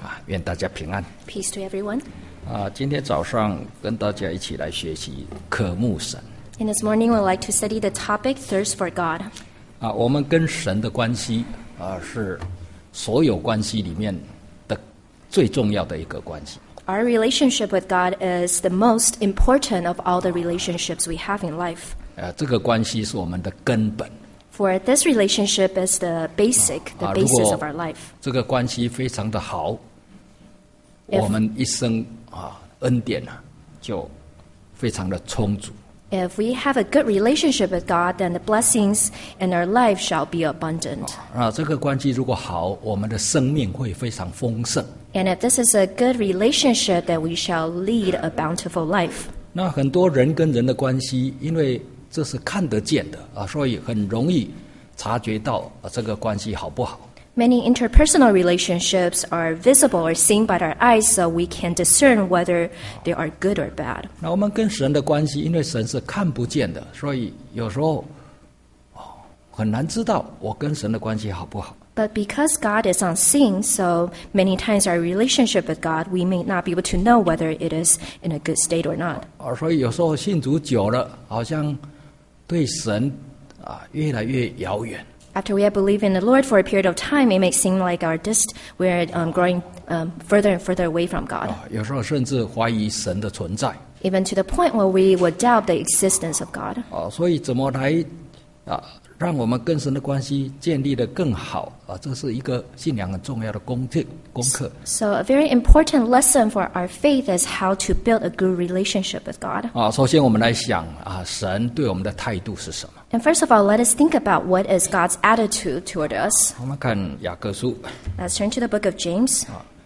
愿大家平安。 Peace to everyone. 今天早上跟大家一起来学习渴慕神。 And this morning we'd like to study the topic Thirst for God. 我们跟神的关系是所有关系里面的最重要的一个关系。 Our relationship with God is the most important of all the relationships we have in life. 这个关系是我们的根本。 For this relationship is the basis of our life. 这个关系非常的好，我们一生恩典就非常的充足。 If we have a good relationship with God, then the blessings in our life shall be abundant. 这个关系如果好，我们的生命会非常丰盛。 And if this is a good relationship, then we shall lead a bountiful life. 那很多人跟人的关系，因为这是看得见的所以很容易察觉到这个关系好不好。 Many interpersonal relationships are visible or seen by our eyes, so we can discern whether they are good or bad. 那我们跟神的关系，因为神是看不见的，所以有时候很难知道我跟神的关系好不好。 But because God is unseen, so many times our relationship with God, we may not be able to know whether it is in a good state or not. 所以有时候信主久了，好像对神越来越遥远。 After we have believed in the Lord for a period of time, it may seem like we're growing further and further away from God. 有时候甚至怀疑神的存在。 Even to the point where we would doubt the existence of God. 所以怎么来让我们跟神的关系建立得更好这是一个信仰很重要的功课。 So a very important lesson for our faith is how to build a good relationship with God. 首先我们来想神对我们的态度是什么。 And first of all, let us think about what is God's attitude toward us. 我们看雅各书。 Let's turn to the book of James.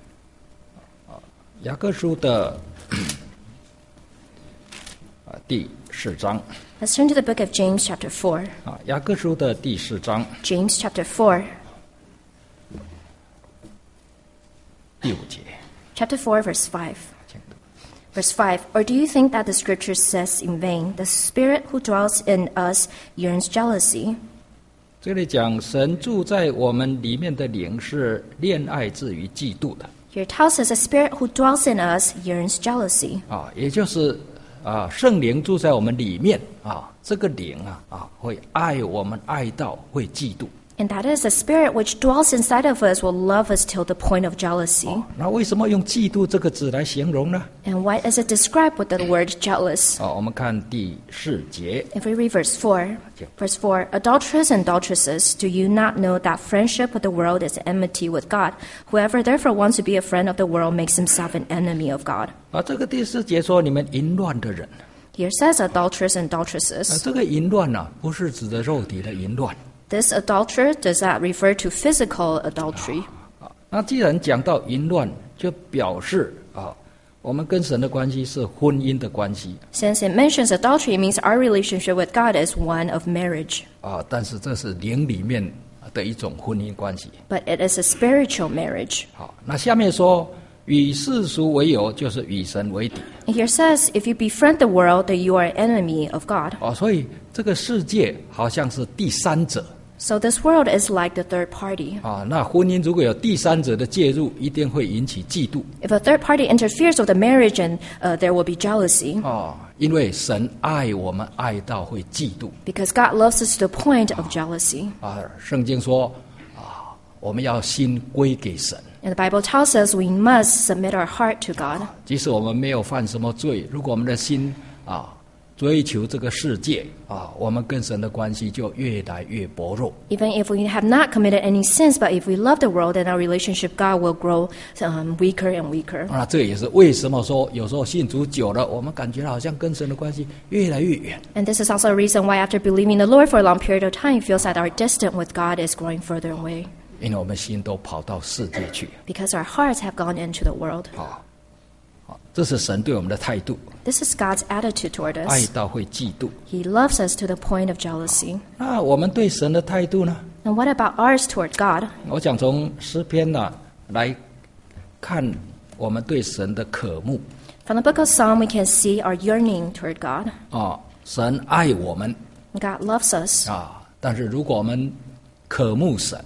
雅各书的第4章。 Let's turn to the book of James chapter 4. 雅各书的第4章 James chapter 4. 第5节。 Chapter 4, verse 5. Verse 5, or do you think that the scripture says in vain, the spirit who dwells in us yearns jealousy? 这里讲神住在我们里面的灵是恋爱至于嫉妒的。 Here it tells us the spirit who dwells in us yearns jealousy. 也就是圣灵住在我们里面这个灵会爱我们爱到会嫉妒。 And that is the spirit which dwells inside of us will love us till the point of jealousy. 那为什么用嫉妒这个字来形容呢？ And why is it described with the word jealous? 我们看第4节。 If we read verse 4, verse 4, adulterers and adulteresses, do you not know that friendship with the world is enmity with God? Whoever therefore wants to be a friend of the world makes himself an enemy of God. 这个第4节说你们淫乱的人。 Here says adulterers and adulteresses. 这个淫乱不是指的肉体的淫乱。 This adulterer does not refer to physical adultery. 那既然讲到淫乱，就表示我们跟神的关系是婚姻的关系。 Since it mentions adultery, it means our relationship with God is one of marriage. 但是这是灵里面的一种婚姻关系。 But it is a spiritual marriage. 那下面说与世俗为友，就是与神为敌。 And here says, if you befriend the world, then you are an enemy of God. 所以这个世界好像是第三者。 So this world is like the third party. 那婚姻如果有第三者的介入，一定会引起嫉妒。 If a third party interferes with the marriage, and there will be jealousy. 因为神爱我们爱到会嫉妒。 Because God loves us to the point of jealousy. 圣经说我们要心归给神。 And the Bible tells us we must submit our heart to God. 即使我们没有犯什么罪，如果我们的心追求这个世界我们跟神的关系就越来越薄弱。 Even if we have not committed any sins, but if we love the world, then our relationship with God will grow weaker and weaker. 这也是为什么说有时候信主久了，我们感觉好像跟神的关系越来越远。 And this is also a reason why after believing the Lord for a long period of time, it feels that our distance with God is growing further away. 因为我们心都跑到世界去。 Because our hearts have gone into the world. 这是神对我们的态度。 This is God's attitude toward 爱 us. 到会嫉妒。 He loves us to the point of jealousy. 那我们对神的态度呢？ And what about ours toward God? 我想从诗篇来看我们对神的渴慕。 From the book of Psalm, we can see our yearning toward God. 神爱我们 God loves us. 但是如果我们渴慕神，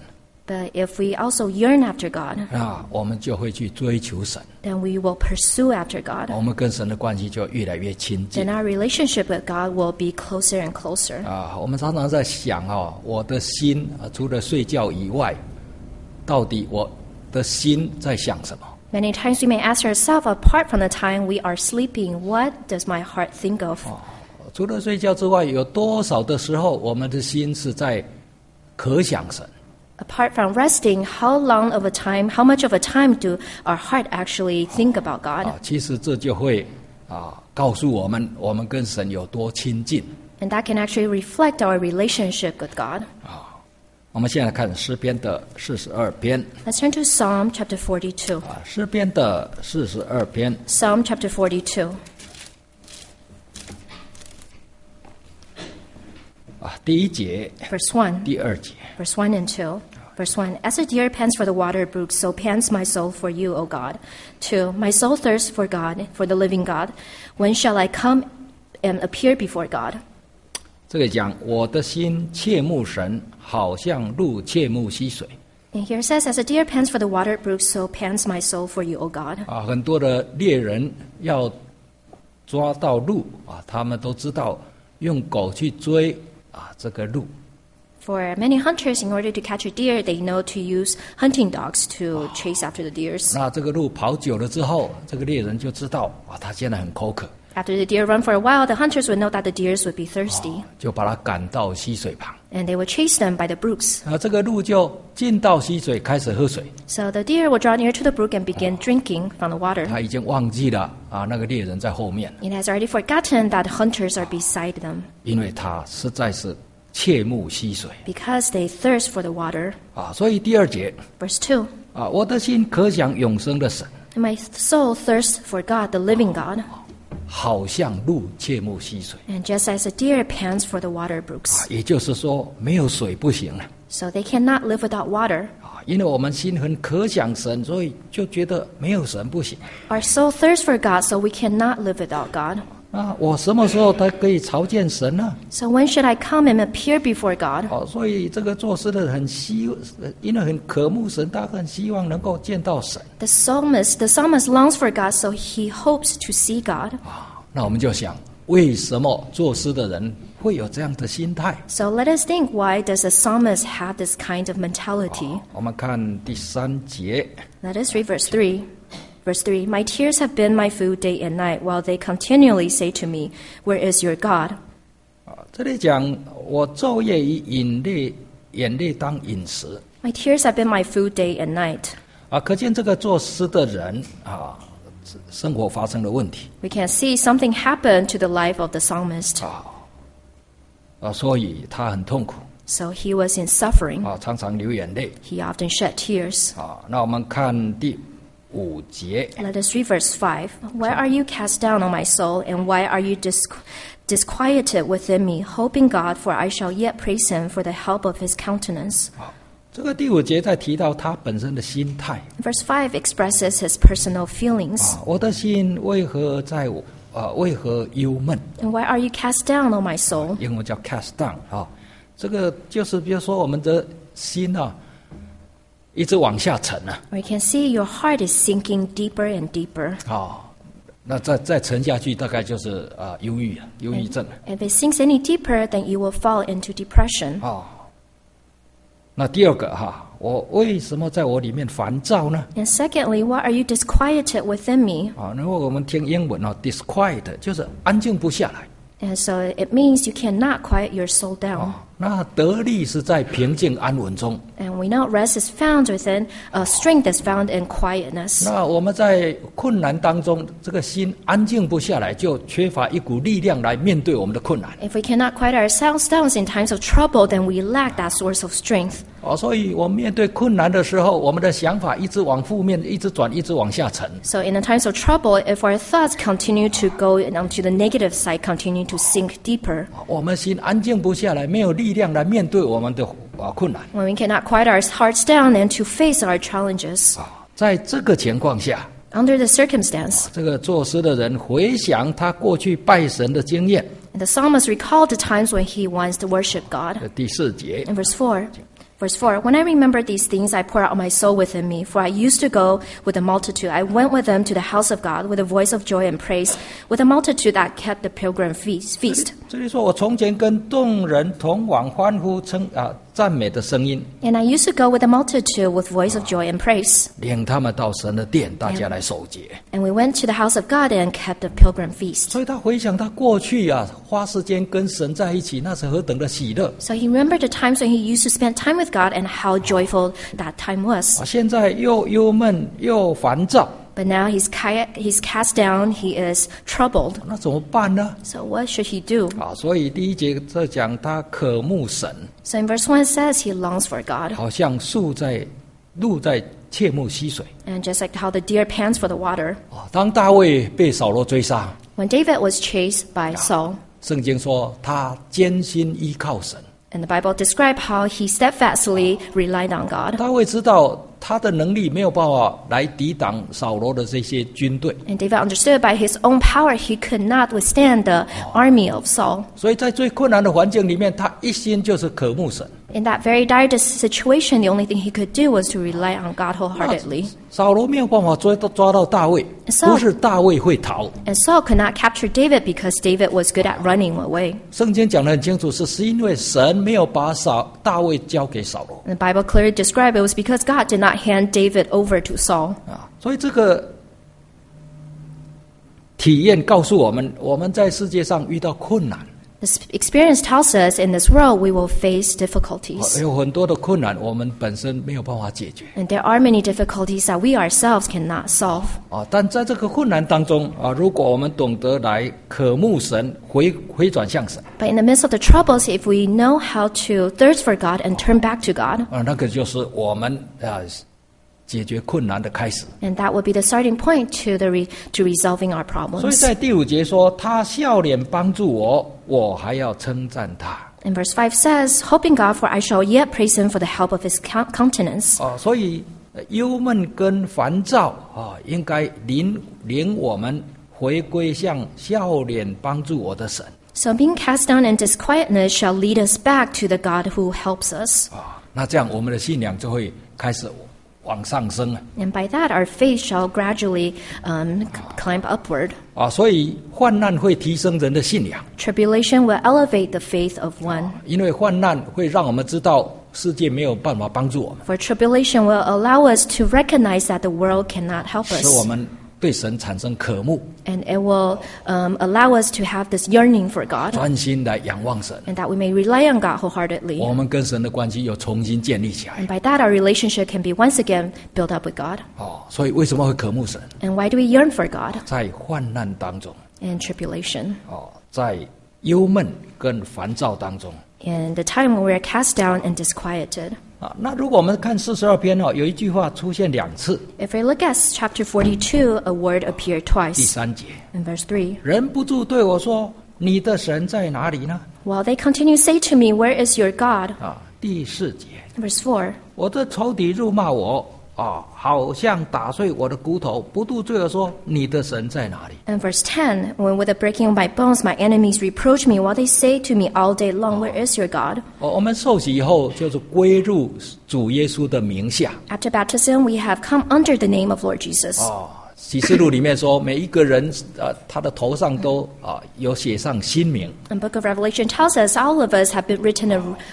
But if we also yearn after God, 我们就会去追求神， then we will pursue after God. 我们跟神的关系就越来越亲近。 Then our relationship with God will be closer and closer. 我们常常在想我的心除了睡觉以外，到底我的心在想什么？ Many times we may ask ourselves, apart from the time we are sleeping, what does my heart think of? 除了睡觉之外，有多少的时候我们的心是在可想神？ Apart from resting, how much of a time do our heart actually think about God? 其实这就会告诉我们跟神有多亲近。 And that can actually reflect our relationship with God. 我们现在看诗篇的42篇。 Let's turn to Psalm chapter 42. 诗篇的42篇。 Psalm chapter 42. 第一节， Verse 1. 第二节。 Verse 1 and 2. Verse 1, As a deer pants for the water brook, so pants my soul for you, O God. 2, My soul thirsts for God, for the living God. When shall I come and appear before God? 这个讲我的心切慕神，好像鹿切慕溪水。 And here it says, As a deer pants for the water brook, so pants my soul for you, O God. 很多的猎人要抓到鹿他们都知道用狗去追这个鹿。 For many hunters, in order to catch a deer, they know to use hunting dogs to chase after the deers. 那这个鹿跑久了之后，这个猎人就知道他现在很口渴， After the deer run for a while, the hunters would know that the deers would be thirsty, 就把它赶到溪水旁。 and they would chase them by the brooks. 这个鹿就进到溪水开始喝水， So the deer would draw near to the brook and begin drinking from the water. 他已经忘记了那个猎人在后面， It has already forgotten that hunters are beside them, 因为他实在是切慕溪水 because they thirst for the water. 所以第二节 Verse 2, 我的心可想永生的神， And my soul thirsts for God, the living God. 好像鹿切慕溪水 And just as a deer pants for the water brooks. 也就是说没有水不行了 So they cannot live without water. 因为我们心很可想神，所以就觉得没有神不行 Our soul thirsts for God, so we cannot live without God. 我什么时候才可以朝见神呢 So when should I come and appear before God? 所以这个作诗的人因为很渴慕神，他很希望能够见到神 The psalmist longs for God, so he hopes to see God. 那我们就想，为什么作诗的人会有这样的心态 So let us think, why does a psalmist have this kind of mentality? 我们看第3节 Let us read verse 3. Verse 3, My tears have been my food day and night, while they continually say to me, Where is your God? 这里讲我昼夜以眼泪当饮食 My tears have been my food day and night. 可见这个作诗的人生活发生了问题 We can see something happened to the life of the psalmist. 所以他很痛苦 So he was in suffering. 常常流眼泪 He often shed tears. 那我们看第5节 Let us read verse 5. Why are you cast down, O my soul, and why are you disquieted within me? Hope in God, for I shall yet praise him for the help of his countenance. 这个第5节在提到他本身的心态 Verse 5 expresses his personal feelings. 我的心为何忧闷 And why are you cast down, O my soul? 英文叫 cast down 这个就是比如说我们的心一直往下沉 Or you can see your heart is sinking deeper and deeper. 那再沉下去大概就是忧郁症 If it sinks any deeper, then you will fall into depression. 那第二个我为什么在我里面烦躁呢 And secondly, why are you disquieted within me? 如果我们听英文disquiet 就是安静不下来 And so it means you cannot quiet your soul down. 那得力是在平静安稳中 And we know rest is found within, strength is found in quietness. 那我们在困难当中这个心安静不下来，就缺乏一股力量来面对我们的困难 If we cannot quiet ourselves down in times of trouble, then we lack that source of strength. 所以我们面对困难的时候，我们的想法一直往负面一直转，一直往下沉 So in the times of trouble, if our thoughts continue to go onto the negative side, continue to sink deeper, 我们心安静不下来，没有力量来面对我们的困难 when we cannot quiet our hearts down and to face our challenges. 在这个情况下 Under the circumstance, 这个作诗的人回想他过去拜神的经验 the psalmist recalled the times when he once worshiped God. 第4节 In verse 4, Verse 4, When I remember these things, I pour out my soul within me. For I used to go with the multitude. I went with them to the house of God with a voice of joy and praise, with a multitude that kept the pilgrim feast. 这里说我从前跟众人同往欢呼赞美的声音， And I used to go with the multitude with voice of joy and praise. 领他们到神的殿，大家来守节。 And we went to the house of God and kept the pilgrim feast. 所以他回想他过去花时间跟神在一起，那是何等的喜乐。 So he remembered the times when he used to spend time with God and how joyful that time was. 现在又忧闷又烦躁， But now he's cast down, he is troubled. 那怎么办呢？ So what should he do? 所以第一节在讲他渴慕神， So in verse 1 it says he longs for God. 好像鹿在切慕溪水。 And just like how the deer pants for the water. 当大卫被扫罗追杀， When David was chased by Saul, 圣经说他艰辛依靠神。 and the Bible describes how he steadfastly relied on God. 大卫知道他的能力没有办法来抵挡扫罗的这些军队， And David understood by his own power he could not withstand the army of Saul. 所以在最困难的环境里面，他一心就是渴慕神。 In that very dire situation, the only thing he could do was to rely on God wholeheartedly. 扫罗没有办法抓到大卫，不是大卫会逃。 And Saul could not capture David because David was good at running away. 圣经讲得很清楚，是因为神没有把大卫交给扫罗。 And the Bible clearly described it was because God did not hand David over to Saul. 所以这个体验告诉我们，我们在世界上遇到困难， This experience tells us in this world we will face difficulties. 有很多的困难，我们本身没有办法解决。 And there are many difficulties that we ourselves cannot solve. 但在这个困难当中如果我们懂得来渴慕神，回转向神， But in the midst of the troubles, if we know how to thirst for God and turn back to God, 那个就是我们解决困难的开始。 and that would be the starting point to resolving our 所以 problems. 在第5节说，他笑脸帮助我，我还要称赞他。 And verse 5 says, Hoping God, for I shall yet praise him for the help of his countenance. 所以忧闷跟烦躁应该领我们回归向笑脸帮助我的神。 So being cast down in disquietness shall lead us back to the God who helps us. 那这样我们的信仰就会开始往上升。 And by that, our faith shall gradually climb upward. 所以患难会提升人的信仰， Tribulation will elevate the faith of one. 因为患难会让我们知道世界没有办法帮助我们， For tribulation will allow us to recognize that the world cannot help 使我 us. 们对神产生渴慕， And it will allow us to have this yearning for God. 专心来仰望神， And that we may rely on God wholeheartedly. 我们跟神的关系又重新建立起来。 And by that, our relationship can be once again built up with God. 所以为什么会渴慕神？ And why do we yearn for God 在患难当中， in tribulation? 在忧闷跟烦躁当中。 In the time when we are cast down and disquieted. 那如果我们看42篇有一句话出现2次， If we look at chapter 42, a word appeared 第 twice. 3节， In verse 3, 人不住对我说：“你的神在哪里呢 While they continue to say to me, Where is your God? 第4节， Verse 4, 我的仇敌辱骂我好像打碎我的骨头，不住对我说：“你的神在哪里 and verse 10, When with the breaking of my bones, my enemies reproach me, while they say to me all day long, Where is your God? 我们受洗以后，就是归入主耶稣的名下。 After baptism, we have come under the name of Lord Jesus. 启示录里面说，每一个人他的头上都有写上新名。 And Book of Revelation tells us all of us have been written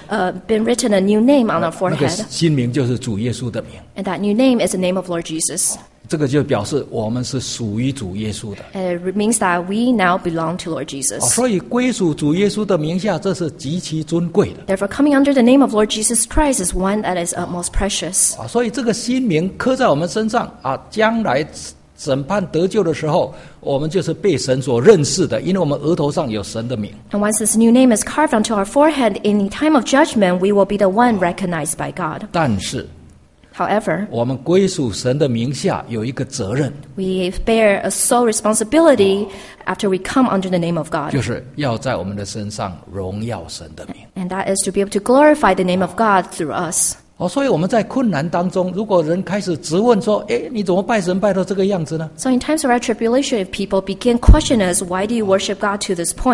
a new name on our 那个 forehead. 新名就是主耶稣的名。 And that new name is the name of Lord Jesus. 这个就表示我们是属于主耶稣的。 And it means that we now belong to Lord Jesus. 所以归属主耶稣的名下，这是极其尊贵的。 Therefore, coming under the name of Lord Jesus Christ is one that is most precious. 所以这个新名刻在我们身上将来审判得救的时候，我们就是被神所认识的，因为我们额头上有神的名。 And once this new name is carved onto our forehead, in the time of judgment, we will be the one recognized by God. 但是 However, 我们归属神的名下有一个责任， we bear a sole responsibility after we come under the name of God. 就是要在我们的身上荣耀神的名。 And that is to be able to glorify the name of God through us. 所以我们在困难当中，如果人开始质问说：“你怎么拜神拜到这个样子呢 So in times of our tribulation, if people begin questioning us, why do you worship God to this point?”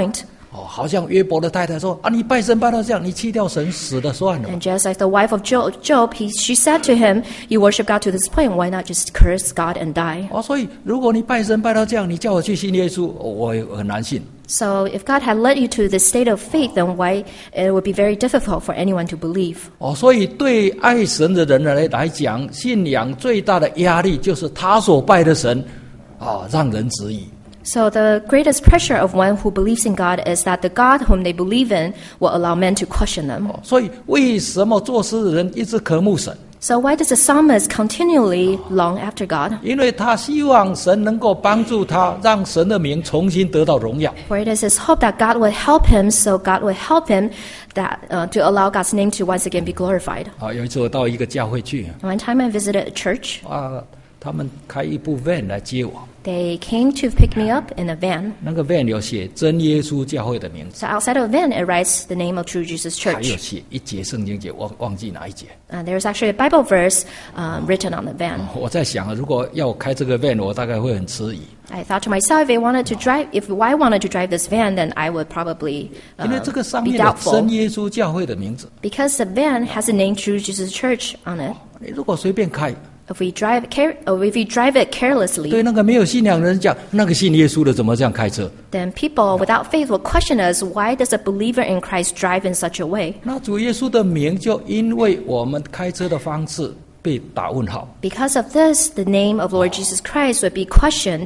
好像约伯的太太说：“啊，你拜神拜到这样，你弃掉神，死了算了。” And just like the wife of Job, she said to him, "You worship God to this point, why not just curse God and die?" 所以如果你拜神拜到这样，你叫我去信耶稣，我也很难信。 So if God had led you to this state of faith, then why it would be very difficult for anyone to believe. 所以对爱神的人来讲，信仰最大的压力就是他所拜的神让人质疑。 So the greatest pressure of one who believes in God is that the God whom they believe in will allow men to question them. 所以为什么作诗的人一直渴慕神？ So why does the psalmist continually long after God? 因为他希望神能够帮助他，让神的名重新得到荣耀。 For it is his hope that God will help him, so God will help him that to allow God's name to once again be glorified. 有一次我到一个教会去， One time I visited a church. 他们开一部 van 来接我， They came to pick me up in a van. 那个 van 有写真耶稣教会的名字， So outside of the van, it writes the name of True Jesus 还有 Church. 写一节圣经节，忘记哪一节。 There's actually a Bible verse written on the van. 我在想，如果要我开这个 van，我大概会很迟疑， I thought to myself, if I wanted to drive this van, then I would probably 因为这个上 be 面有 doubtful. 真耶稣教会的名字， Because the van has the name True Jesus Church on it. 你如果随便开， If we drive it carelessly, 对那个没有信仰的人讲，那个信耶稣的怎么这样开车？ then people without faith will question us, why does a believer in Christ drive in such a way? 那主耶稣的名就因为我们开车的方式被打问号。 Because of this, the name of Lord Jesus Christ would be questioned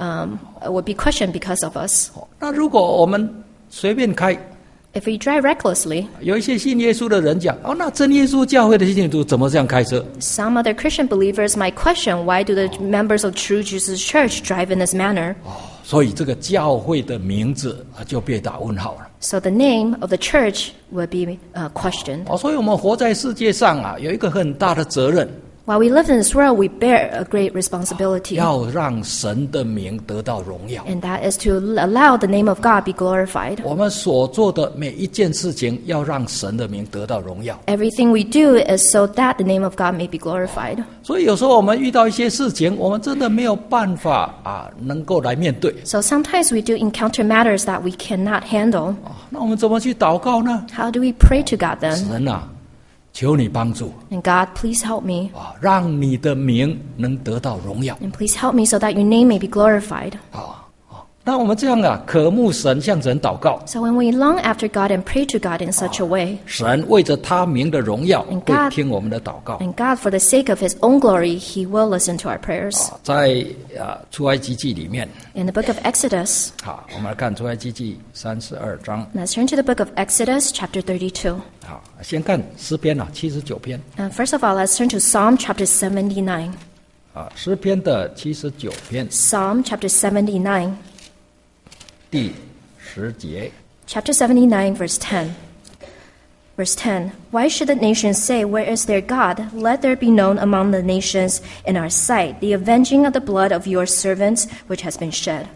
because of us. 那如果我们随便开， If we drive recklessly, 有一些信耶稣的人讲，那真耶稣教会的信徒怎么这样开车？ some other Christian believers might question, why do the members of True Jesus Church drive in this manner? 所以这个教会的名字就被打问号了。 So the name of the church would be questioned. 所以我们活在世界上有一个很大的责任， While we live in this world, we bear a great responsibility. 要让神的名得到荣耀。 And that is to allow the name of God be glorified. 我们所做的每一件事情，要让神的名得到荣耀。 Everything we do is so that the name of God may be glorified. 所以有时候我们遇到一些事情，我们真的没有办法能够来面对。 So sometimes we do encounter matters that we cannot handle. 那我们怎么去祷告呢？ How do we pray to God then? 神求你帮助 And God, please help me. 让你的名能得到荣耀。 And please help me so that your name may be glorified. 那我们这样渴慕神，向神祷告， So when we long after God and pray to God in such a way, 神为着他名的荣耀 And 会 God- 听我们的祷告。 and God, for the sake of His own glory, He will listen to our prayers. 在出埃及记里面， In the book of Exodus, 我们来看出埃及记32章。 let's turn to the book of Exodus, chapter 32. 先看诗篇79篇 First of all, let's turn to Psalm chapter 79. 诗篇的79篇 Psalm chapter 79, 第10节。 chapter 79, verse 10. Verse 10, Why should the nations say, Where is their God? Let there be known among the nations in our sight the avenging of the blood of your servants which has been shed.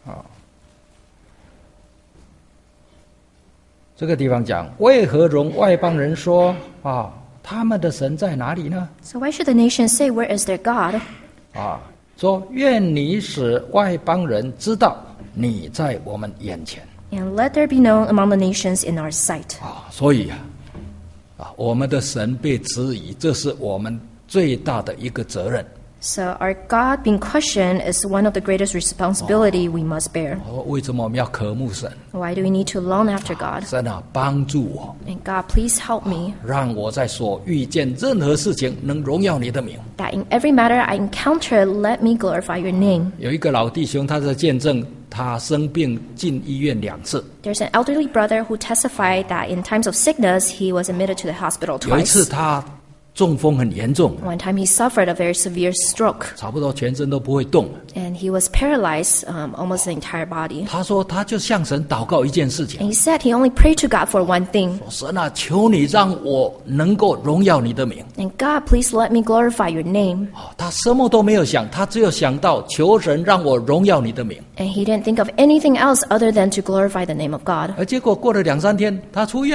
这个地方讲，为何容外邦人说他们的神在哪里呢？ So why should the nations say, Where is their God? 说愿你使外邦人知道你在我们眼前。 And let there be known among the nations in our sight. 所以我们的神被质疑，这是我们最大的一个责任。 So our God being questioned is one of the greatest responsibility we must bear. 为什么我们要渴慕神？ Why do we need to long after God? 神帮助我， And God, please help me 让我在所遇见任何事情能荣耀你的名。 that in every matter I encounter, let me glorify your name. 有一个老弟兄，他在见证他生病进医院2次。 There's an elderly brother who testified that in times of sickness, he was admitted to the hospital 有一次 twice. 他中风很严重， One time he suffered a very severe stroke, 差不多全身都不会动。 and he was paralyzed almost the entire body. 他说他就向神祷告一件事情， And he said he only prayed to God for one thing. 神求你让我能够荣耀你的名。 And God, please let me glorify your name. 他什么都没有想，他只有想到求神让我荣耀你的名。 And he didn't think of anything else other than to glorify the name of God. 而结果过了2-3天，他出院了。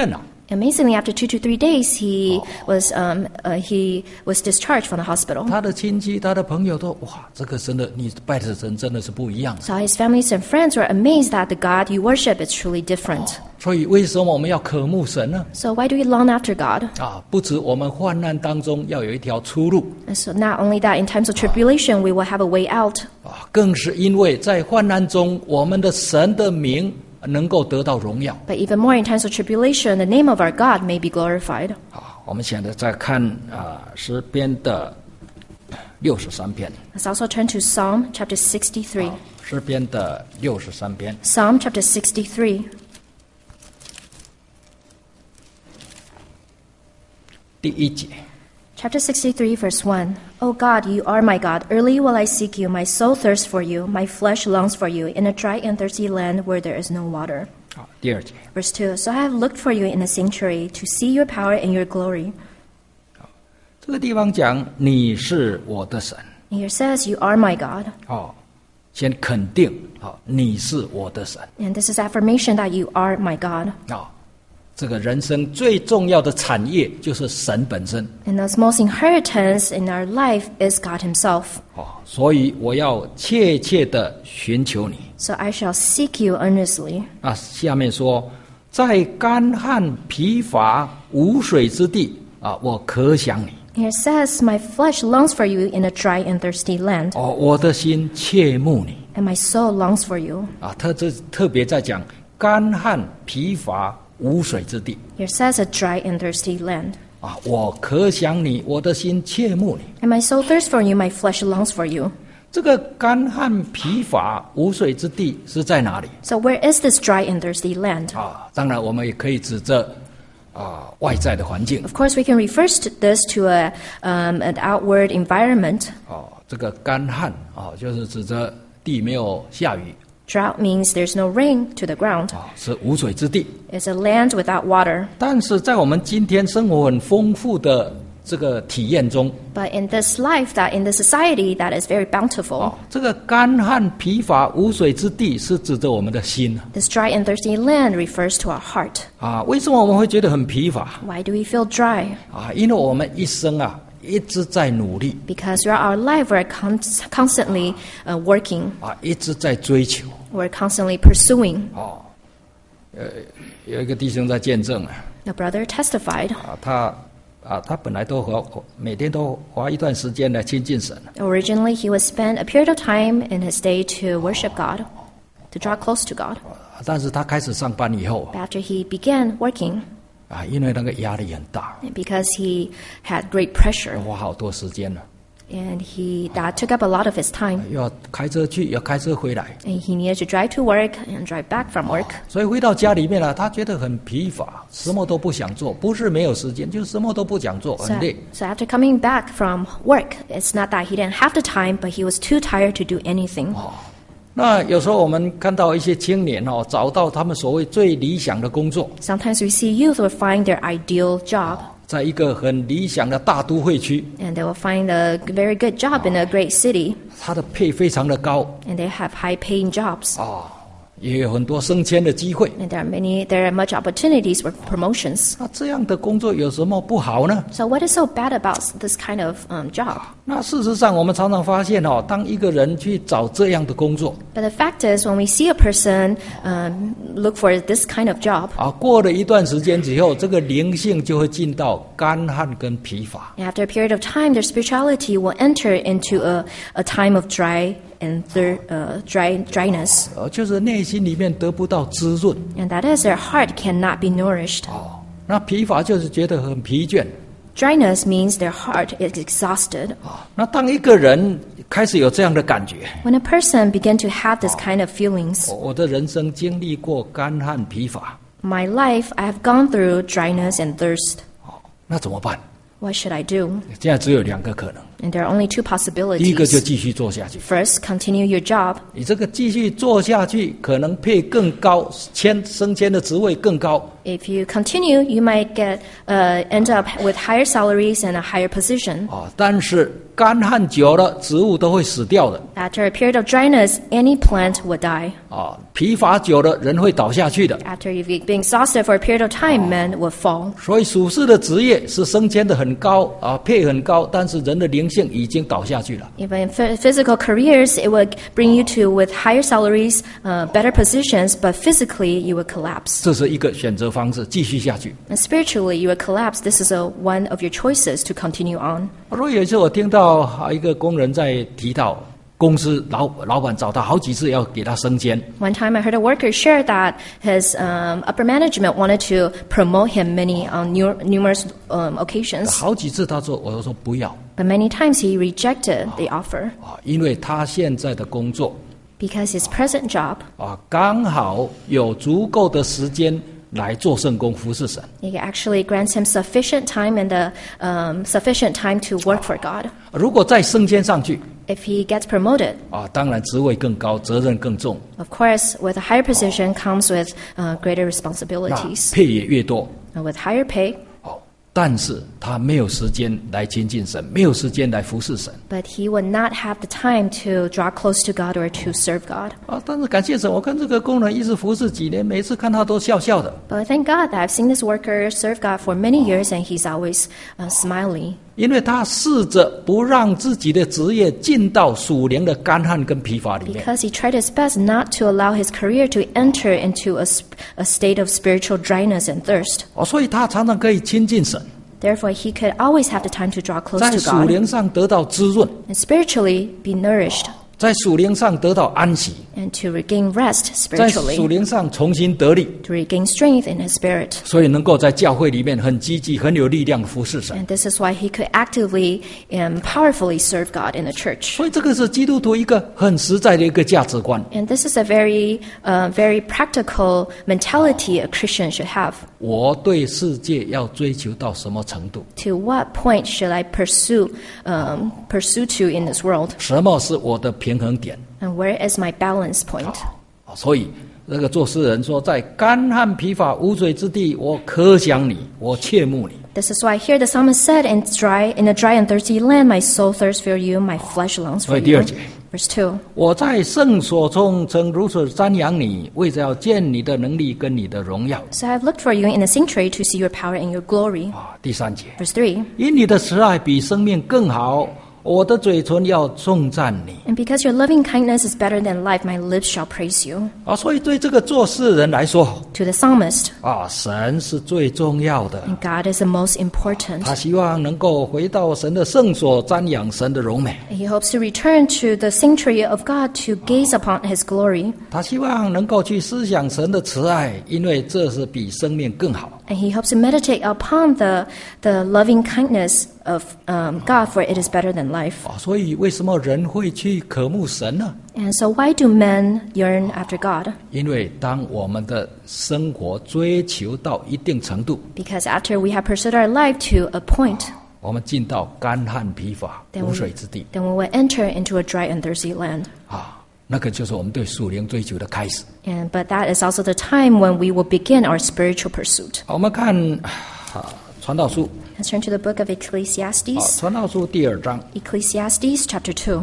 Amazingly, after 2 to 3 days, he was discharged from the hospital. 他的亲戚、他的朋友都哇，这个真的，你拜的神真的是不一样。 So his families and friends were amazed that the God you worship is truly different. 所以为什么我们要渴慕神呢？ So why do we long after God? 不止我们患难当中要有一条出路， And so not only that, in times of tribulation, we will have a way out. 更是因为在患难中，我们的神的名能够得到荣耀。 But even more, in times of tribulation, the name of our God may be glorified. 我们现在再看诗篇的63篇。 Let's also turn to Psalm chapter 63. 诗篇的63篇 Psalm chapter 63, 第1节。 chapter 63, verse 1. O God, you are my God. Early will I seek you. My soul thirsts for you. My flesh longs for you in a dry and thirsty land where there is no water. 第2节。 Verse 2. So I have looked for you in the sanctuary to see your power and your glory. 这个地方讲你是我的神， And here says, you are my God. 先肯定你是我的神。 And this is affirmation that you are my God. 这个人生最重要的产业就是神本身。 And the most inheritance in our life is God himself. 所以我要切切的寻求你。 So I shall seek you earnestly. 下面说，在干旱疲乏无水之地我可想你。 Here it says, my flesh longs for you in a dry and thirsty land. 我的心切慕你。 And my soul longs for you. 他这特别在讲干旱疲乏无水之地。 Here it says, a dry and thirsty land. 我可想你，我的心切慕你。 And my soul thirsts for you, my flesh longs for you. 这个干旱疲乏无水之地是在哪里？ So where is this dry and thirsty land? 当然我们也可以指着外在的环境。 Of course, we can refer this to an outward environment. 这个干旱就是指着地没有下雨。 Drought means there's no rain to the ground. 是无水之地。 It's a land without water. 但是在我们今天生活很丰富的这个体验中， But in this life, in this society that is very bountiful, 这个干旱疲乏无水之地是指着我们的心。 this dry and thirsty land refers to our heart. 为什么我们会觉得很疲乏？ Why do we feel dry? 因为我们一生一直在努力， Because throughout our life, we're constantly working. 一直在追求。 We're constantly pursuing. 有一个弟兄在见证 The brother testified. 他本来每天都花一段时间来亲近神。 Originally, he would spend a period of time in his day to worship God, to draw close to God. 但是他开始上班以后 But after he began working, 因为那个压力很大， because he had great pressure, 花好多时间了， and that took up a lot of his time. 要开车去，要开车回来， And he needed to drive to work and drive back from work. 所以回到家里面他觉得很疲乏，什么都不想做，不是没有时间，就是什么都不想做，很累。 So after coming back from work, it's not that he didn't have the time, but he was too tired to do anything. 那有时候我们看到一些青年找到他们所谓最理想的工作， Sometimes we see youth will find their ideal job, 在一个很理想的大都会区， and they will find a very good job in a great city, 他的配非常的高， and they have high-paying jobs. 也有很多升迁的机会。 And there are much opportunities for promotions. 那这样的工作有什么不好呢？ So what is so bad about this kind of job? 那事实上，我们常常发现当一个人去找这样的工作， But the fact is, when we see a person look for this kind of job, 过了一段时间之后，这个灵性就会进到干旱跟疲乏。 after a period of time, their spirituality will enter into a time of dryness. 就是内心里面得不到滋润。 And that is, their heart cannot be nourished. 那疲乏就是觉得很疲倦。 Dryness means their heart is exhausted. 那当一个人开始有这样的感觉， When a person begins to have this kind of feelings, 我的人生经历过干旱疲乏， my life, I have gone through dryness and thirst. 那怎么办？ What should I do? 现在只有2个可能。 And there are only two 第一个就 possibilities. 继续做下去， First, continue your job. 你这个继续做下去，可能配更高，升迁的职位更高。 If you continue, you might end up with higher salaries and a higher position. 但是干旱久了，植物都会死掉的。 After a period of dryness, any plant would die. 疲乏久了，人会倒下去的。 After you've been exhausted for a period of time, men will fall. 所以属世的职业是升迁的很高配很高，但是人的灵性已经倒下去了。 Even in physical careers, it would bring you to with higher salaries, better positions, but physically you would collapse. 这是一个选择方式，继续下去。 And spiritually, you would collapse. This is one of your choices to continue on. 所以有一次我听到一个工人在提到，公司老板找他好几次要给他升迁， One time I heard a worker share that his upper management wanted to promote him on numerous occasions. 好几次我说不要 But many times he rejected the offer 因为他现在的工作 because his present job, 刚好有足够的时间来做圣工服侍神。 it actually grants him sufficient time and sufficient time to work for God. 如果再升迁上去 If he gets promoted, 当然职位更高，责任更重， of course, with a higher position comes with greater 那 responsibilities. 配也越多。 And with higher pay, 但是他没有时间来亲近神，没有时间来服侍神。 but he would not have the time to draw close to God or to serve God. 但是感谢神，我看这个工人一直服侍几年，每次看他都笑笑的， But thank God that I've seen this worker serve God for many years and he's always smiling. 因为他试着不让自己的职业进到属灵的干旱跟疲乏里面。 Because he tried his best not to allow his career to enter into a state of spiritual dryness and thirst. 所以他常常可以亲近神， Therefore, he could always have the time to draw close 在 to 属 God 灵上得到滋润， and spiritually be nourished 在属灵上得到安息， and to regain rest 在属 spiritually, 灵上重新得力， to regain strength in his spirit. 所以能够在教会里面很积极、很有力量地服侍神。 And this is why he could actively and powerfully serve God in the church. 所以这个是基督徒一个很实在的一个价值观。 And this is a very practical mentality a Christian should have. 我对世界要追求到什么程度？ To what point should I pursue to in this world? 什么是我的平衡点？ And where is my balance point? 所以那个作诗人说，在干旱疲乏无水之地，我渴想你，我切慕你。 This is why here the psalmist said, in a dry and thirsty land, my soul thirsts for you, my flesh longs for 所以第 you. 二节， Verse 2. 我在圣所中曾如此瞻仰你，为着要见你的能力跟你的荣耀。 So I've looked for you in the sanctuary to see your power and your glory. 第三节， Verse 3. 因你的慈爱比生命更好，我的嘴唇要颂赞你。 And because your loving kindness is better than life, my lips shall praise you. 所以对这个做事人来说， To the psalmist, 神是最重要的。 and God is the most important. 他希望能够回到神的圣所，瞻仰神的荣美。 And he hopes to return to the sanctuary of God to gaze upon his glory. 他希望能够去思想神的慈爱，因为这是比生命更好。 And he hopes to meditate upon the loving kindness of God, for it is better than life. 所以为什么人会去渴慕神呢？ And so why do men yearn after God? 因为当我们的生活追求到一定程度， Because after we have pursued our life to a point, 我们进到干旱疲乏无水之地 then we will enter into a dry and thirsty land. 那个就是我们对属灵追求的开始。 But that is also the time when we will begin our spiritual pursuit. 我们看传道书， Let's turn to the book of Ecclesiastes. 传道书第2章， Ecclesiastes chapter 2.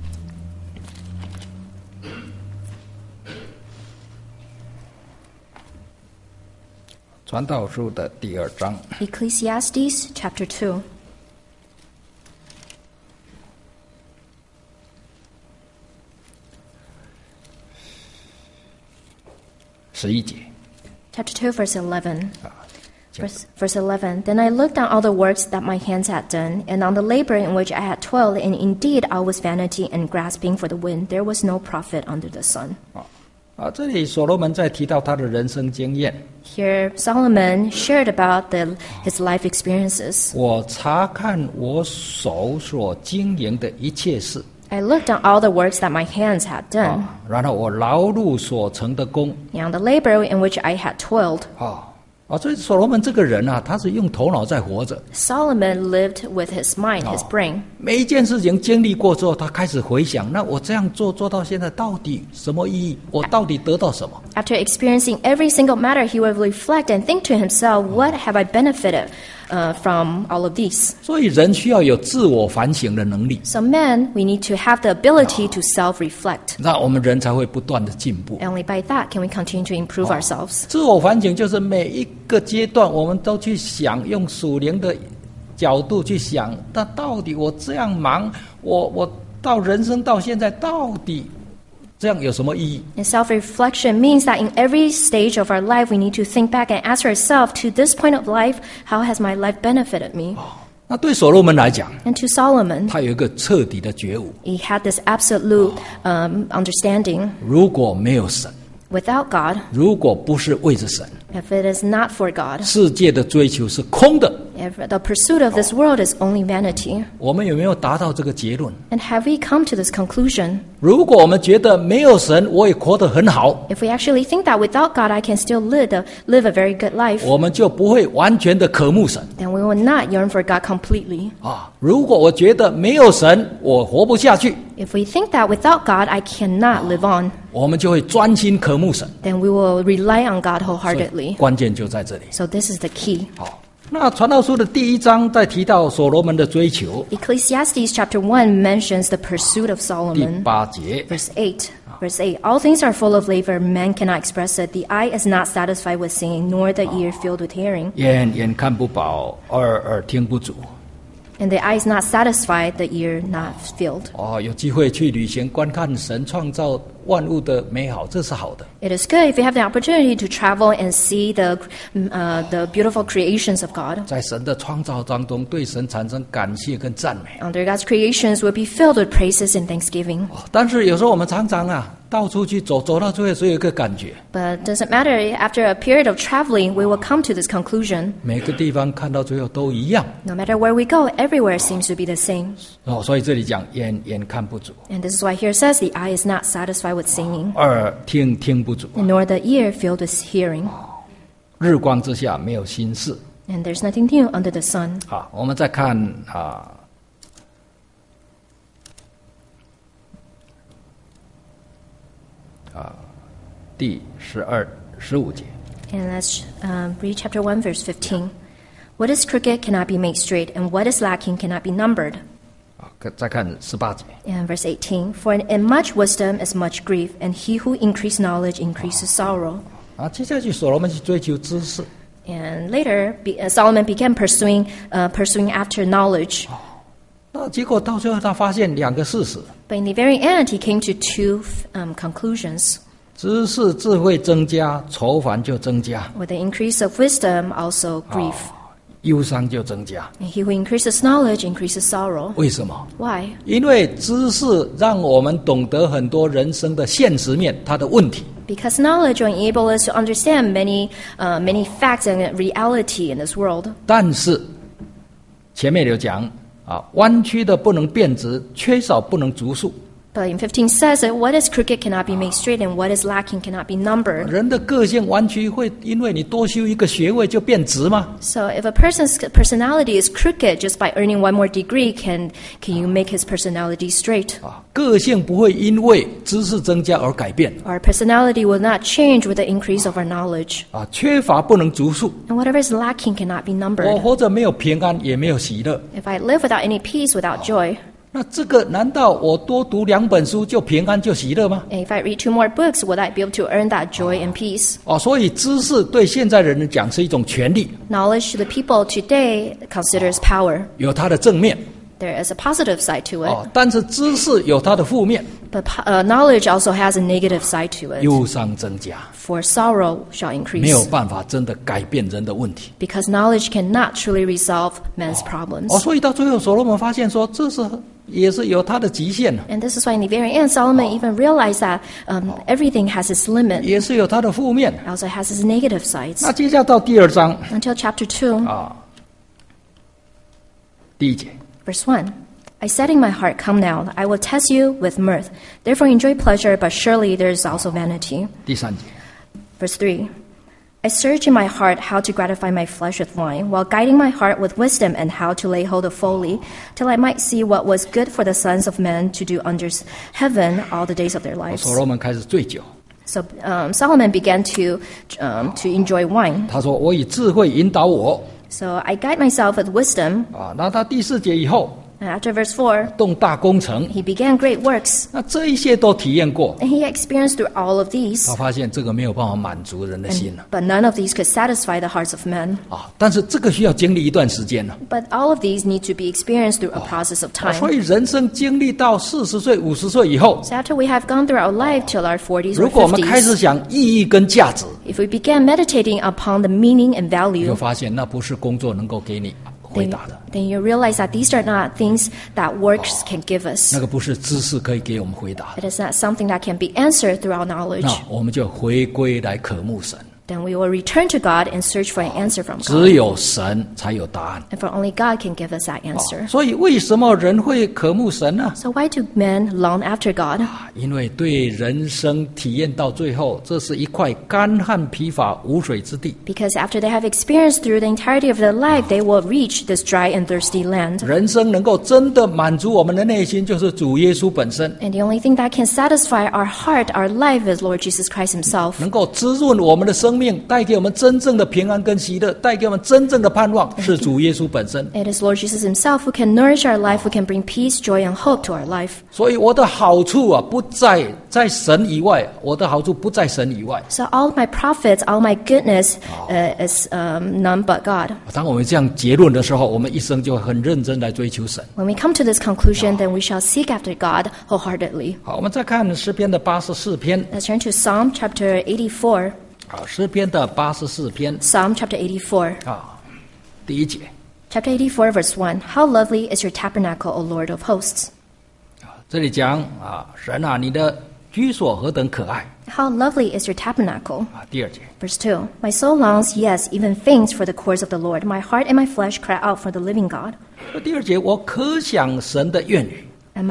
传道书的第2章。 Ecclesiastes chapter 2. 11节。 Chapter 2, verse 11. Verse 11. Then I looked on all the works that my hands had done, and on the labor in which I had toiled, and indeed all was vanity and grasping for the wind. There was no profit under the sun. 这里所罗门在提到他的人生经验。 Here Solomon shared about his life experiences. 我查看我手所经营的一切事， I looked on all the works that my hands had done, 然后我劳碌所成的功， and on the labor in which I had toiled. 所以所罗门这个人啊，他是用头脑在活着。 Solomon lived with his mind, his brain. 每一件事情经历过之后，他开始回想：那我这样做到现在到底什么意义？我到底得到什么？ After experiencing every single matter, he would reflect and think to himself, what have I benefited from all of these? 所以人需要有自我反省的能力， So men, we need to have the ability to self-reflect. 那我们人才会不断的进步。 Only by that can we continue to improve ourselves. 自我反省就是每一个阶段，我们都去想，用属灵的角度去想，那到底我这样忙，我到人生到现在到底这样有什么意义？ And self-reflection means that in every stage of our life, we need to think back and ask ourselves, to this point of life, how has my life benefited me? 那对所罗门来讲， And to Solomon, 他有一个彻底的觉悟： he had this absolute understanding. 如果没有神， Without God, 如果不是为着神， if it is not for God, 世界的追求是空的。 if the pursuit of this world is only vanity. 我们有没有达到这个结论？ And have we come to this conclusion? 如果我们觉得没有神，我也活得很好， If we actually think that without God I can still live a very good life, 我们就不会完全的渴慕神 then we will not yearn for God completely. 如果我觉得没有神，我活不下去， If we think that without God I cannot live on, 我们就会专心渴慕神。 then we will rely on God 所以 wholeheartedly. 关键就在这里。 So this is the key. 那传道书的第1章在提到所罗门的追求， Ecclesiastes chapter 1 mentions the pursuit of 第 Solomon. 8节， Verse 8. All things are full of labor, man cannot express it. The eye is not satisfied with singing, nor the ear filled with hearing. 眼看不饱，耳听不足。 And the eye is not satisfied, the ear not filled. 有机会去旅行观看神创造万物的美好，这是好的。 It is good if you have the opportunity to travel and see the beautiful creations of God. 在神的创造当中，对神产生感谢跟赞美。 Under God's creations will be filled with praises and thanksgiving. 但是有时候我们常常到处去走到最后，只有一个感觉， But it doesn't matter. After a period of traveling, we will come to this conclusion. 每个地方看到最后都一样。 No matter where we go, everywhere seems to be the same. 所以这里讲眼看不足， And this is why here it says the eye is not satisfied with singing, 耳听不足， nor the ear filled with hearing. 日光之下没有新事。 And there's nothing new under the sun. 我们再看第15节。 And let's read chapter 1, verse 15. What is crooked cannot be made straight, and what is lacking cannot be numbered. 再看18节。 And verse 18. For in much wisdom is much grief, and he who increases knowledge increases sorrow. 接下去所罗门去追求知识， And later, Solomon began pursuing after knowledge. 那结果到最后他发现2个事实： But in the very end, he came to two conclusions. 知识智慧增加，愁烦就增加， With the increase of wisdom, also grief. 忧伤就增加。 And he who increases knowledge increases sorrow. 为什么？ Why? 因为知识让我们懂得很多人生的现实面，它的问题。 Because knowledge will enable us to understand many facts and reality in this world. 但是前面有讲弯曲的不能变直，缺少不能逐数。 But in 15 says that what is crooked cannot be made straight, and what is lacking cannot be numbered. 人的个性弯曲会因为你多修一个学位就变直吗？ So if a person's personality is crooked just by earning one more degree, can you make his personality straight? 个性不会因为知识增加而改变。 Our personality will not change with the increase of our knowledge. 缺乏不能逐数。 And whatever is lacking cannot be 我 numbered. 活着没有平安，也没有喜乐。 If I live without any peace, without joy, 那这个难道我多读2本书就平安就喜乐吗？ and if I read 2 more books, would I be able to earn that joy and peace? 所以知识对现在人讲是一种权利， Knowledge to the people today considers power. 有它的正面。 There is a positive side to it, 但是知识有它的负面， but knowledge also has a negative side to it. 忧伤增加， For sorrow shall 没有 increase, 办法真的改变人的问题。 because knowledge cannot truly resolve men's problems. 所以到最后所罗门发现说，这是也是有它的极限， And this is why in the very end, Solomon even realized that everything has its limit. 也是有它的负面。 It also has its negative sides. 那接下来到第2章 Until chapter 2, 第1节， verse 1. I said in my heart, come now, I will test you with mirth. Therefore enjoy pleasure, but surely there is also vanity. 第3节， Verse 3. I search in my heart how to gratify my flesh with wine, while guiding my heart with wisdom and how to lay hold of folly, till I might see what was good for the sons of men to do under heaven all the days of their lives. 所罗门开始醉酒， So Solomon began to enjoy wine. 他说：“我以智慧引导我。 So I guide myself with wisdom. ” 那他第4节以后 And after verse 4, 动大工程， he began great works. 那这一些都体验过， And he experienced through all of these. 他发现这个没有办法满足人的心了 But none of these could satisfy the hearts of men. 但是这个需要经历一段时间了。 But all of these need to be experienced through a process of 所 time. 以人生经历到40岁、50岁以后， So after we have gone through our life till our 40s 如 or 果我们开始 50s, 想意义跟价值， if we began meditating upon the meaning and 你就 value, 发现那不是工作能够给你回答的， then you realize that these are not things that works can give us. 那个不是知识可以给我们回答的。 It is not something that can be answered through our knowledge. 那我们就回归来渴慕神， Then we will return to God and search for an answer from 只 God. 有神才有答案。 And for only God can give us that answer. 所以为什么人会渴慕神呢？ So why do men long after God? 因为对人生体验到最后，这是一块干旱疲乏无水之地。 Because after they have experienced through the entirety of their life, they will reach this dry and thirsty land. 人生能够真的满足我们的内心，就是主耶稣本身， And the only thing that can satisfy our heart, our life, is Lord Jesus Christ Himself. 能够滋润我们的生命，带给我们真正的平安跟喜乐，带给我们真正的盼望，是主耶稣本身。 It is Lord Jesus Himself who can nourish our life, who can bring peace, joy, and hope to our life. 所以我的好处不在神以外，我的好处不在神以外。 So all my profits, all my goodness is none but God. 当我们这样结论的时候，我们一生就很认真来追求神。 When we come to this conclusion, then we shall seek after God wholeheartedly. 好，我们再看诗篇的84篇 Let's turn to Psalm chapter 84. 诗篇的84篇 Psalm chapter 84. 第1节 Chapter 84, verse 1. How lovely is your tabernacle, O Lord of hosts! 这里讲神你的居所何等可爱 How lovely is your tabernacle! 第2节 Verse 2. My soul longs, yes, even faints for the courts of the Lord. My heart and my flesh cry out for the living God. 第2节我可想神的愿语 And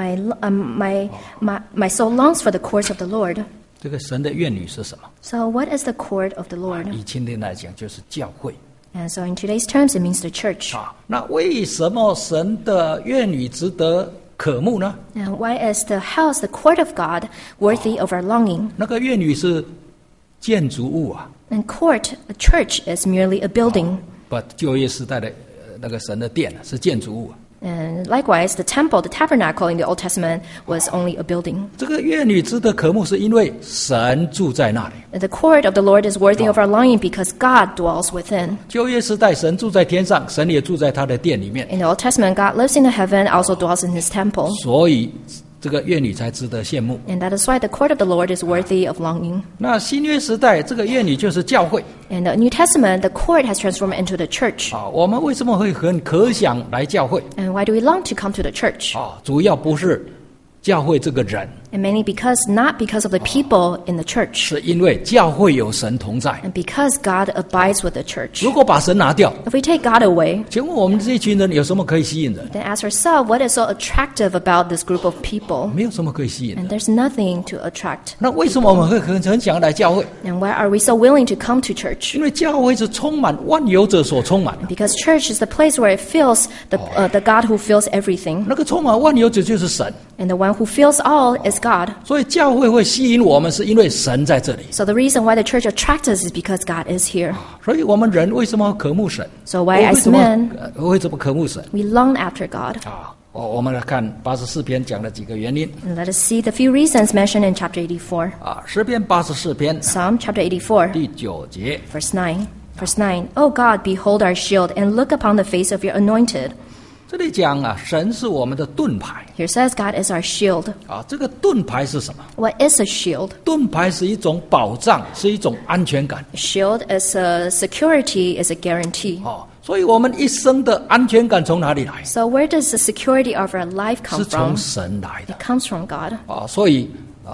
my soul longs for the courts of the Lord. 这个神的愿语是什么？ So what is the court of the Lord? 以今天来讲就是教会 And so in today's terms, it means the church. 那为什么神的愿语值得渴慕呢？ And why is the house, the court of God, worthy of our longing? 那个愿语是建筑物 And court, a church, is merely a building. 不，旧约时代的那个神的殿是建筑物 And likewise, the temple, the tabernacle in the Old Testament was only a building. 这个愿语值得渴慕，是因为神住在那里。 The court of the Lord is worthy of our longing because God dwells within. 旧约时代，神住在天上，神也住在他的殿里面， In the Old Testament, God lives in the heaven, also dwells in His temple. 所以这个愿语才值得羡慕。 And that is why the court of the Lord is worthy of longing. 那新约时代，这个愿语就是教会 In the New Testament, the court has transformed into the church. 我们为什么会很可想来教会 And why do we long to come to the church? 主要不是教会这个人， And mainly not because of the people in the church, 是因为教会有神同在。 and because God abides with the church. 如果把神拿掉， If we take God away, 请问我们这一群人有什么可以吸引人？ then ask ourselves, what is so attractive about this group of people? 没有什么可以吸引人。 And there's nothing to attract. 那为什么我们会很想来教会？ And why are we so willing to come to church? 因为教会是充满万有者所充满的， Because church is the place where it fills the God who fills everything. 那个充满万有者就是神。 And the one who fills all is God. 所以教会会吸引我们，是因为神在这里。 So the reason why the church attracts us is because God is here. 所以我们人为什么渴慕神？ So why as 为什么渴慕神？ We long after God. 我们来看84篇讲了几个原因。 And let us see the few reasons mentioned in chapter 84. 诗篇84篇 Psalm chapter 84, 第9节， verse 9. Verse 9. O God, behold our shield, and look upon the face of your anointed. 这里讲神是我们的盾牌 Here says God is our shield. 这个盾牌是什么？ What is a shield? 盾牌是一种保障，是一种安全感。 A shield is a security, is a guarantee. 所以我们一生的安全感从哪里来？ So where does the security of our life come 是从 from? 神来的 It comes from God. 所以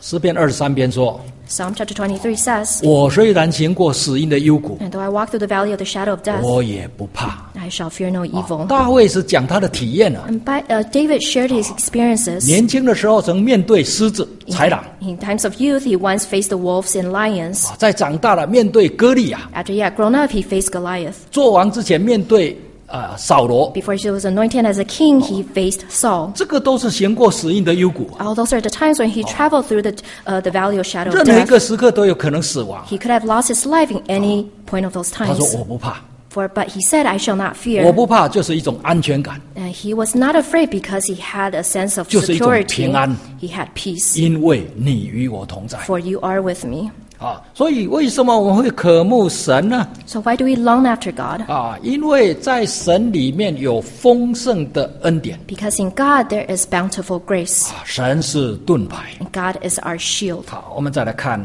诗篇23篇说 Psalm chapter 23 says, 我虽然行过死荫的幽谷 And though I walk through the valley of the shadow of death, 我也不怕 I shall fear no evil. 大卫是讲他的体验 David shared his experiences. 年轻的时候曾面对狮子豺狼 In times of youth, he once faced the wolves and lions. 在长大了面对歌利亚 After he had grown up, he faced Goliath. 做王之前面对扫罗 Before he was anointed as a king, he faced Saul. 这个都是行过死荫的幽谷 All those are the times when he traveled through the valley of shadow of 任何一 death. 个时刻都有可能死亡 He could have lost his life in any point of those 他说 times. 我不怕 But he said, I shall not 我 fear. 不怕就是一种安全感 He was not afraid because he had a sense of 就是一种 security. 平安 He had peace. 因为你与我同在 For you are with me. 所以为什么我们会渴慕神呢 So why do we long after God? 因为在神里面有丰盛的恩典 Because in God there is bountiful grace. 神是盾牌 And God is our shield. 好我们再来看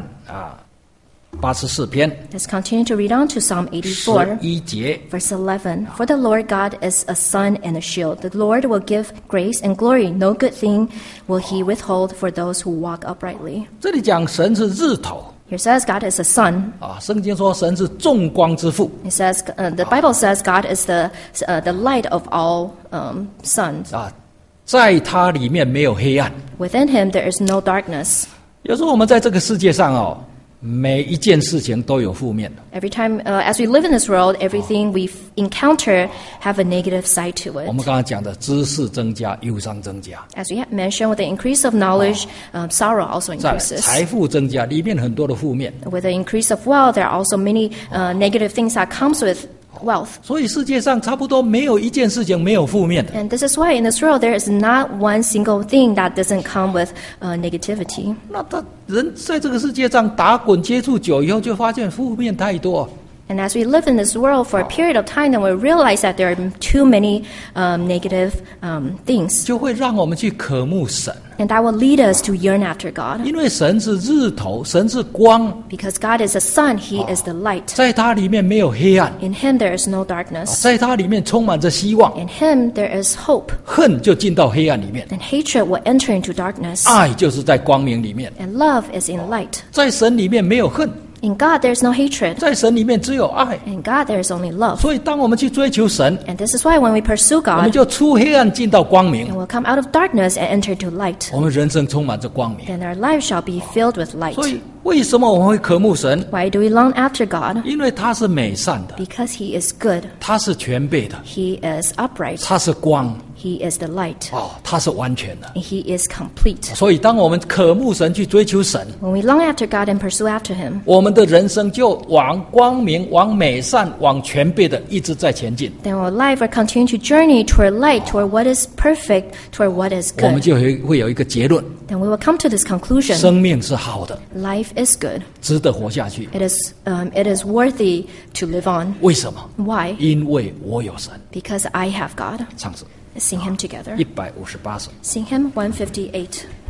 84篇 Let's continue to read on to Psalm 84. 11节 Verse 11, For the Lord God is a sun and a shield. The Lord will give grace and glory. No good thing will he withhold for those who walk uprightly. 这里讲神是日头 Here says God is a sun. 圣经说神是众光之父 It says the Bible says God is the light of all suns. 在他里面没有黑暗 Within him there is no darkness. 有时候我们在这个世界上每一件事情都有负面的 Every time, as we live in this world, everything we encounter have a negative side to 我 it. 们刚刚讲的知识增加忧伤增加 As we have mentioned, with the increase of knowledge, sorrow also 再来 increases. 财富增加里面很多的负面 With the increase of wealth, there are also many negative things that comes with wealth. 所以世界上差不多没有一件事情没有负面的 And this is why in this world there is not one single thing that doesn't come with negativity. 那他人在这个世界上打滚接触久以后，就发现负面太多。 And as we live in this world for a period of time, then we realize that there are too many negative things. 就会让我们去渴慕神， And that will lead us to yearn after God. 因为神是日头，神是光， Because God is the sun, He is the light. 在它里面没有黑暗， In Him there is no darkness. 在它里面充满着希望。 In Him there is hope. 恨就进到黑暗里面， And hatred will enter into darkness. 爱就是在光明里面。 And love is in light. 在神里面没有恨， In God there is no hatred. 在神里面只有爱。 In God there is only love. 所以，当我们去追求神， And this is why when we pursue 我们 God, 就出黑暗进到光明 and，we'll come out of darkness and enter into light. 我们人生充满着光明。 Then our lives shall be filled with light. 所以，为什么我们会渴慕神？ Why do we long after God? 因为他是美善的， Because He is good. 他是全备的， He is upright. 他是光， He is the light. 他是完全的。 And He is complete. 所以，当我们渴慕神去追求神， When we long after God and pursue after Him, 我们的人生就往光明、往美善、往全备的一直在前进。 then our life will continue to journey toward light, toward what is perfect, toward what is 我们 good. 就会有一个结论： Then we will come to this conclusion. 生命是好的， Life is good. 值得活下去。 It is worthy to live on. 为什么？ Why? 因为我有神。 Because I have God. 唱诗 Let's sing Him together. 158首。 Sing Hymn 158.